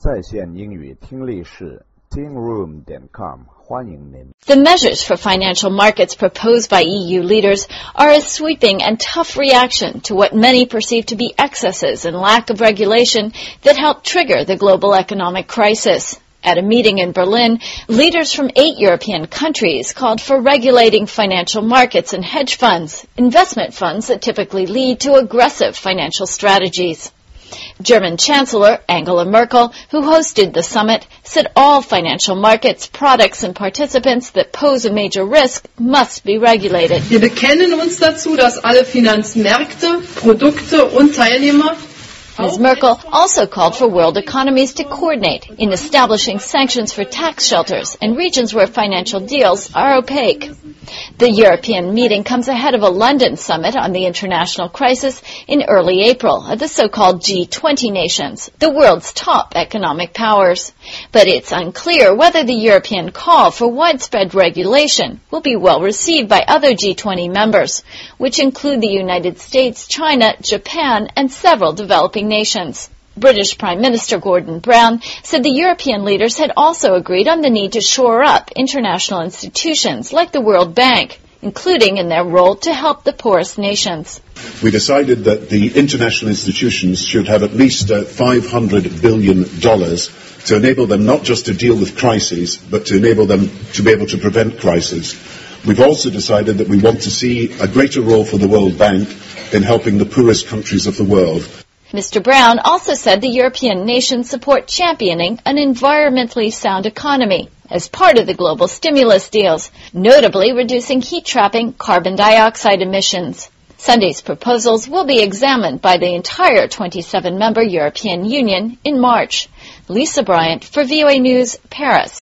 在线英语听力室 tingroom.com 欢迎您。 The measures for financial markets proposed by EU leaders are a sweeping and tough reaction to what many perceive to be excesses and lack of regulation that helped trigger the global economic crisis. At a meeting in Berlin, leaders from 8 European countries called for regulating financial markets and hedge funds, investment funds that typically lead to aggressive financial strategies. German Chancellor Angela Merkel, who hosted the summit, said all financial markets, products and participants that pose a major risk must be regulated. Wir bekennen uns dazu, dass alle Finanzmärkte, Produkte und Teilnehmer. Ms. Merkel also called for world economies to coordinate in establishing sanctions for tax shelters and regions where financial deals are opaque. The European meeting comes ahead of a London summit on the international crisis in early April of the so-called G20 nations, the world's top economic powers. But it's unclear whether the European call for widespread regulation will be well received by other G20 members, which include the United States, China, Japan, and several developing nations. British Prime Minister Gordon Brown said the European leaders had also agreed on the need to shore up international institutions like the World Bank, including in their role to help the poorest nations. We decided that the international institutions should have at least $500 billion to enable them not just to deal with crises, but to enable them to be able to prevent crises. We've also decided that we want to see a greater role for the World Bank in helping the poorest countries of the world. Mr. Brown also said the European nations support championing an environmentally sound economy as part of the global stimulus deals, notably reducing heat-trapping carbon dioxide emissions. Sunday's proposals will be examined by the entire 27-member European Union in March. Lisa Bryant for VOA News, Paris.